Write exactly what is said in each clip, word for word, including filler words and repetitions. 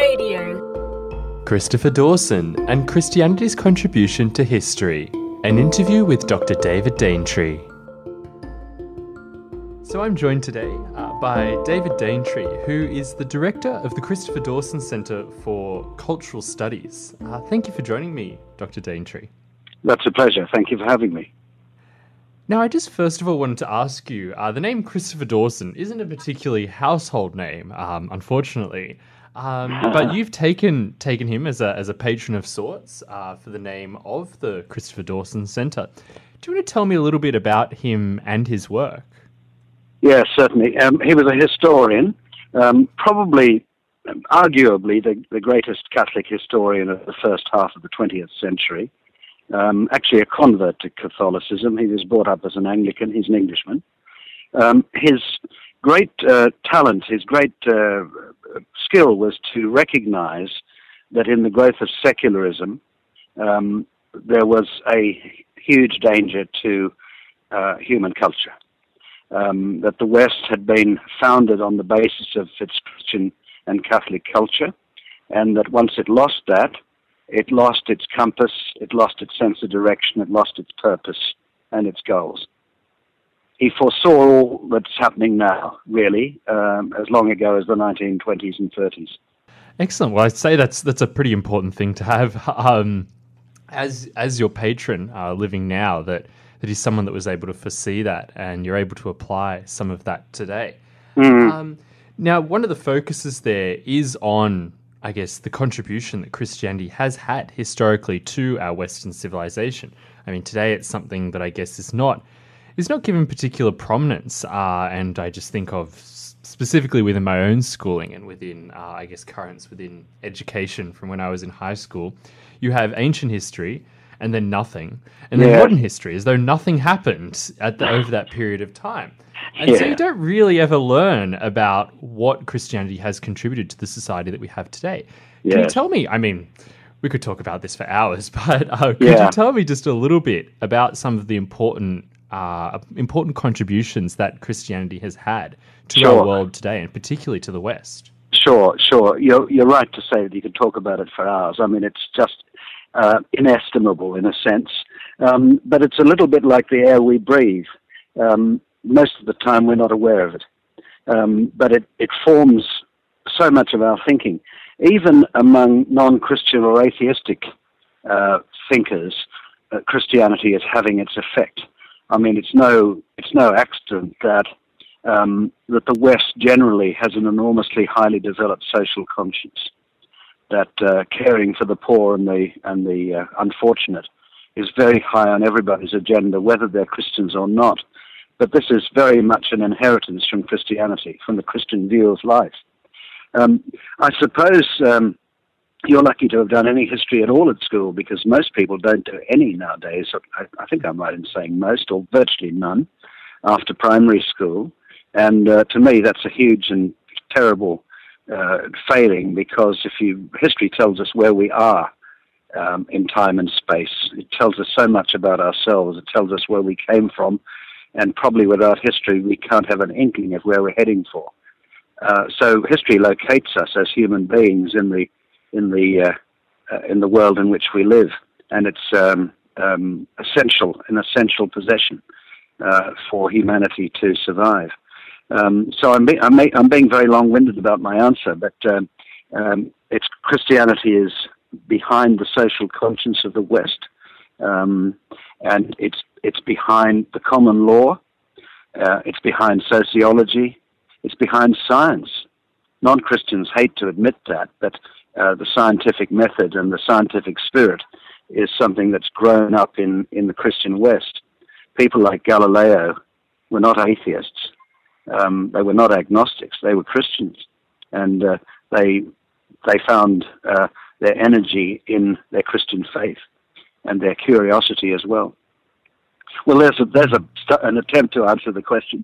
Radio. Christopher Dawson and Christianity's Contribution to History. An interview with Doctor David Daintree. So I'm joined today uh, by David Daintree, who is the director of the Christopher Dawson Centre for Cultural Studies. Uh, thank you for joining me, Doctor Daintree. That's a pleasure. Thank you for having me. Now, I just first of all wanted to ask you, uh, the name Christopher Dawson isn't a particularly household name, um, unfortunately, um, but you've taken taken him as a as a patron of sorts uh, for the name of the Christopher Dawson Centre. Do you want to tell me a little bit about him and his work? Yes, certainly. Um, he was a historian, um, probably, arguably, the, the greatest Catholic historian of the first half of the twentieth century. Um, actually a convert to Catholicism. He was brought up as an Anglican. He's an Englishman. Um, his great uh, talent, his great uh, skill was to recognize that in the growth of secularism, um, there was a huge danger to uh, human culture. Um, that the West had been founded on the basis of its Christian and Catholic culture, and that once it lost that, it lost its compass, it lost its sense of direction, it lost its purpose and its goals. He foresaw all that's happening now, really, um, as long ago as the nineteen twenties and thirties. Excellent. Well, I'd say that's that's a pretty important thing to have um, as as your patron uh, living now, that, that he's someone that was able to foresee that, and you're able to apply some of that today. Mm. Um, now, one of the focuses there is on, I guess, the contribution that Christianity has had historically to our Western civilization. I mean, today it's something that I guess is not is not given particular prominence, uh, and I just think of specifically within my own schooling and within, uh, I guess, currents within education from when I was in high school. You have ancient history and then nothing, and then yeah. modern history, as though nothing happened at the, over that period of time. And yeah. so you don't really ever learn about what Christianity has contributed to the society that we have today. Can yeah. you tell me, I mean, we could talk about this for hours, but uh, could yeah. you tell me just a little bit about some of the important uh, important contributions that Christianity has had to sure. our world today, and particularly to the West? Sure, sure. You're, you're right to say that you could talk about it for hours. I mean, it's just uh, inestimable in a sense, um, but it's a little bit like the air we breathe. Um, Most of the time we're not aware of it. Um, but it, it forms so much of our thinking. Even among non-Christian or atheistic uh, thinkers, uh, Christianity is having its effect. I mean, it's no it's no accident that um, that the West generally has an enormously highly developed social conscience, that uh, caring for the poor and the and the uh, unfortunate is very high on everybody's agenda, whether they're Christians or not. But this is very much an inheritance from Christianity, from the Christian view of life. Um, I suppose um, you're lucky to have done any history at all at school, because most people don't do any nowadays. I, I think I'm right in saying most, or virtually none, after primary school. And uh, to me, that's a huge and terrible uh, failing, because if you history tells us where we are um, in time and space. It tells us so much about ourselves. It tells us where we came from. And probably without history, we can't have an inkling of where we're heading for. Uh, so history locates us as human beings in the in the uh, uh, in the world in which we live, and it's um, um, essential, an essential possession uh, for humanity to survive. Um, so I'm, be- I'm, ma- I'm being very long-winded about my answer, but um, um, it's Christianity is behind the social conscience of the West. Um, and it's it's behind the common law, uh, it's behind sociology, it's behind science. Non-Christians hate to admit that, but uh, the scientific method and the scientific spirit is something that's grown up in, in the Christian West. People like Galileo were not atheists. Um, they were not agnostics. They were Christians. And uh, they they found uh, their energy in their Christian faith and their curiosity as well. Well, there's a, there's a, an attempt to answer the question.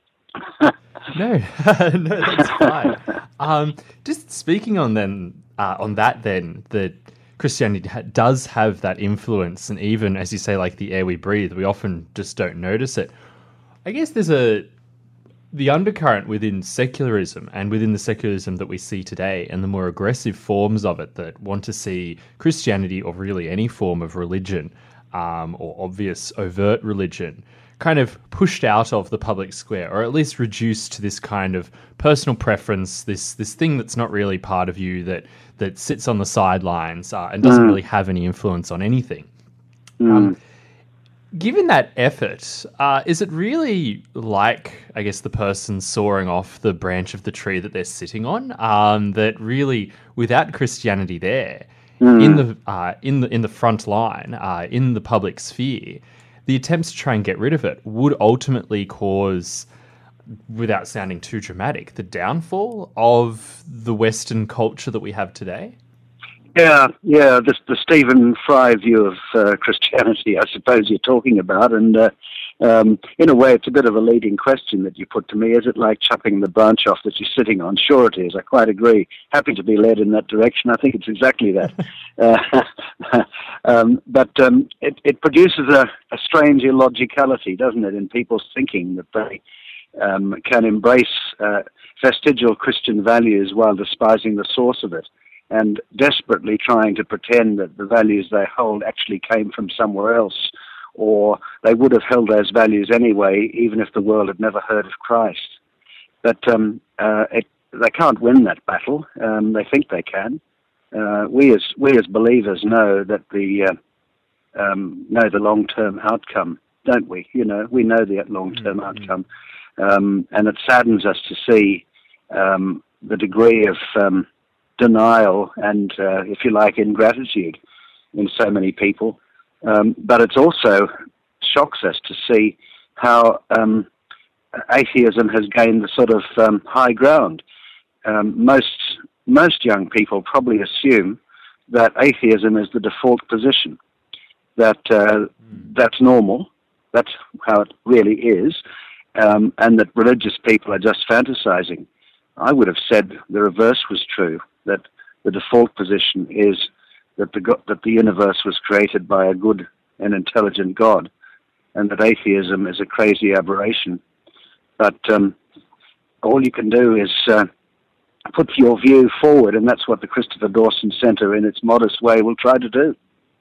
no, no, that's fine. Um, just speaking on then uh, on that, then that Christianity ha- does have that influence, and even as you say, like the air we breathe, we often just don't notice it. I guess there's a the undercurrent within secularism and within the secularism that we see today and the more aggressive forms of it that want to see Christianity or really any form of religion um, or obvious overt religion kind of pushed out of the public square, or at least reduced to this kind of personal preference, this this thing that's not really part of you, that that sits on the sidelines uh, and doesn't mm. really have any influence on anything. Mm. Um, given that effort, uh, is it really like, I guess, the person soaring off the branch of the tree that they're sitting on? Um, that really, without Christianity there, mm. in the uh, in the in the front line, uh, in the public sphere, the attempts to try and get rid of it would ultimately cause, without sounding too dramatic, the downfall of the Western culture that we have today? Yeah, yeah, the, the Stephen Fry view of uh, Christianity, I suppose you're talking about, and uh, um, in a way it's a bit of a leading question that you put to me. Is it like chopping the branch off that you're sitting on? Sure it is, I quite agree. Happy to be led in that direction. I think it's exactly that. uh, um, but um, it, it produces a, a strange illogicality, doesn't it, in people's thinking, that they um, can embrace uh, vestigial Christian values while despising the source of it, and desperately trying to pretend that the values they hold actually came from somewhere else, or they would have held those values anyway, even if the world had never heard of Christ. But um, uh, it, they can't win that battle. Um, they think they can. Uh, we as we as believers know that the uh, um, know the long-term outcome, don't we? You know, we know the long-term mm-hmm. outcome, um, and it saddens us to see um, the degree of um, denial and, uh, if you like, ingratitude in so many people. Um, but it also shocks us to see how um, atheism has gained the sort of um, high ground. Um, most most young people probably assume that atheism is the default position, that uh, that's normal, that's how it really is, um, and that religious people are just fantasizing. I would have said the reverse was true, that the default position is that the go- that the universe was created by a good and intelligent God, and that atheism is a crazy aberration. But um, all you can do is uh, put your view forward, and that's what the Christopher Dawson Centre, in its modest way, will try to do.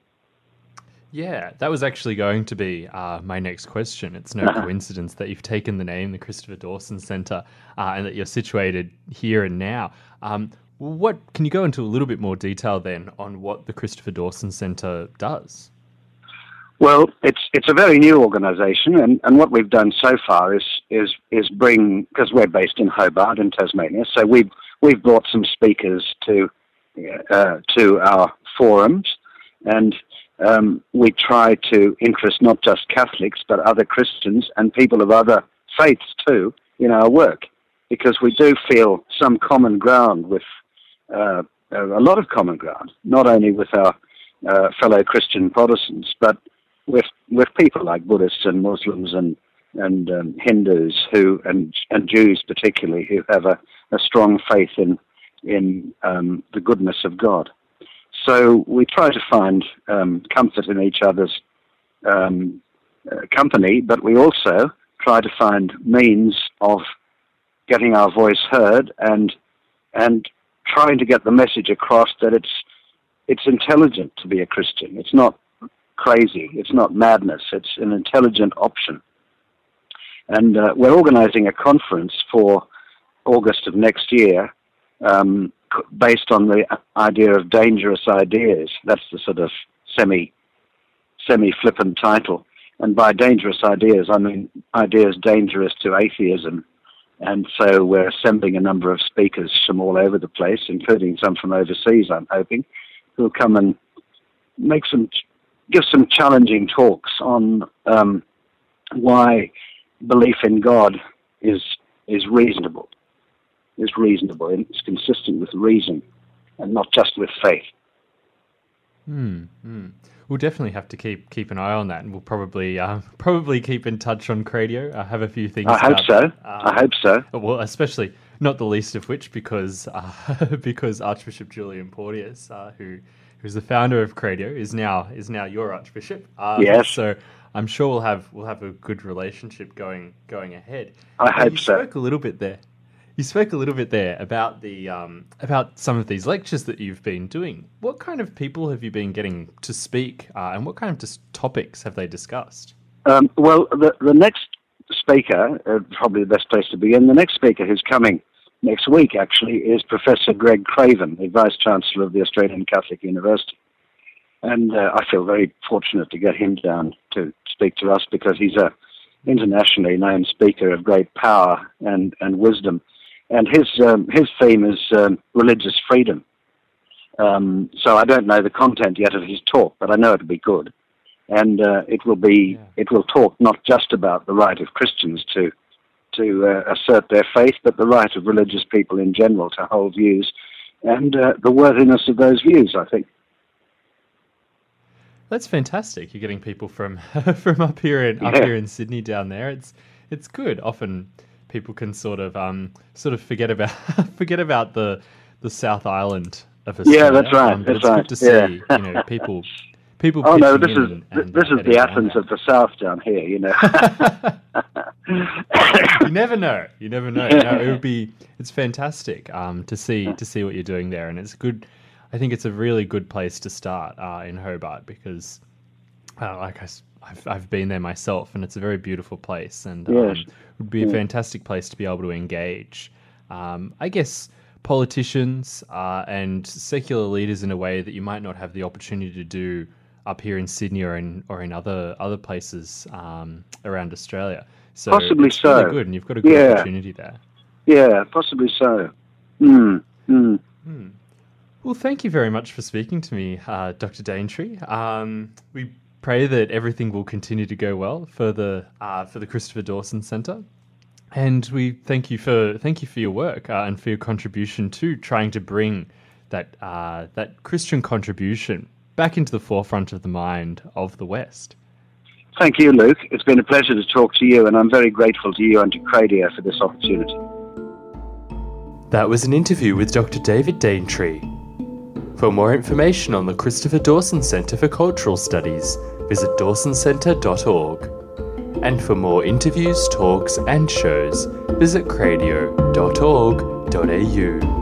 Yeah, that was actually going to be uh, my next question. It's no uh-huh. coincidence that you've taken the name, the Christopher Dawson Centre, uh, and that you're situated here and now. Um, what can you go into a little bit more detail then on what the Christopher Dawson Centre does? Well, it's it's a very new organisation, and, and what we've done so far is is is bring, because we're based in Hobart in Tasmania, so we've we've brought some speakers to uh, to our forums, and Um, we try to interest not just Catholics, but other Christians and people of other faiths too in our work, because we do feel some common ground with, uh, a lot of common ground, not only with our uh, fellow Christian Protestants, but with with people like Buddhists and Muslims and and um, Hindus who and and Jews particularly, who have a, a strong faith in in um, the goodness of God. So we try to find um, comfort in each other's um, uh, company, but we also try to find means of getting our voice heard and and trying to get the message across that it's it's intelligent to be a Christian. It's not crazy. It's not madness. It's an intelligent option. And uh, we're organizing a conference for August of next year, um, based on the idea of dangerous ideas. That's the sort of semi, semi-flippant title. And by dangerous ideas, I mean ideas dangerous to atheism. And so we're assembling a number of speakers from all over the place, including some from overseas, I'm hoping, who will come and make some, give some challenging talks on um, why belief in God is is reasonable. is reasonable, and it's consistent with reason and not just with faith. Hmm. hmm. We'll definitely have to keep keep an eye on that, and we'll probably uh, probably keep in touch on Cradio. I have a few things. I hope so. Um, I hope so. Well, especially not the least of which because uh, because Archbishop Julian Porteous, uh, who who's the founder of Cradio, is now is now your Archbishop. Um, yes. So I'm sure we'll have we'll have a good relationship going going ahead. I Now, hope you so. spoke a little bit there. You spoke a little bit there about the um, about some of these lectures that you've been doing. What kind of people have you been getting to speak, uh, and what kind of dis- topics have they discussed? Um, well, the, the next speaker, uh, probably the best place to begin, the next speaker who's coming next week, actually, is Professor Greg Craven, the Vice-Chancellor of the Australian Catholic University. And uh, I feel very fortunate to get him down to speak to us because he's a internationally known speaker of great power and, and wisdom. And his um, his theme is um, religious freedom. Um, so I don't know the content yet of his talk, but I know it'll be good. And uh, it will be Yeah. it will talk not just about the right of Christians to to uh, assert their faith, but the right of religious people in general to hold views and uh, the worthiness of those views, I think. That's fantastic. You're getting people from from up here in up Yeah. here in Sydney down there. It's it's good. Often people can sort of um sort of forget about forget about the the South Island of Australia. Yeah, that's right. Um, but That's it's right. good to see, Yeah. you know, people people. Oh no, pitching this in is and, and, this uh, is heading the down Athens there. of the South down here, you know. You never know. You never know. No, it would be. It's fantastic um, to see to see what you're doing there, and it's good. I think it's a really good place to start uh, in Hobart because, uh, like I, s- I've I've been there myself, and it's a very beautiful place, and um, Yes. would be a fantastic place to be able to engage. Um, I guess politicians uh, and secular leaders in a way that you might not have the opportunity to do up here in Sydney or in or in other other places um, around Australia. So Possibly it's really so. good, and you've got a good Yeah. opportunity there. Yeah, possibly so. Mm, mm. Well, thank you very much for speaking to me, uh, Doctor Daintree. Um, we pray that everything will continue to go well for the uh, for the Christopher Dawson Centre, and we thank you for thank you for your work uh, and for your contribution to trying to bring that uh, that Christian contribution back into the forefront of the mind of the West. Thank you, Luke. It's been a pleasure to talk to you, and I'm very grateful to you and to Cradio for this opportunity. That was an interview with Doctor David Daintree. For more information on the Christopher Dawson Centre for Cultural Studies, visit dawson centre dot org. And for more interviews, talks and shows, visit cradio dot org dot a u.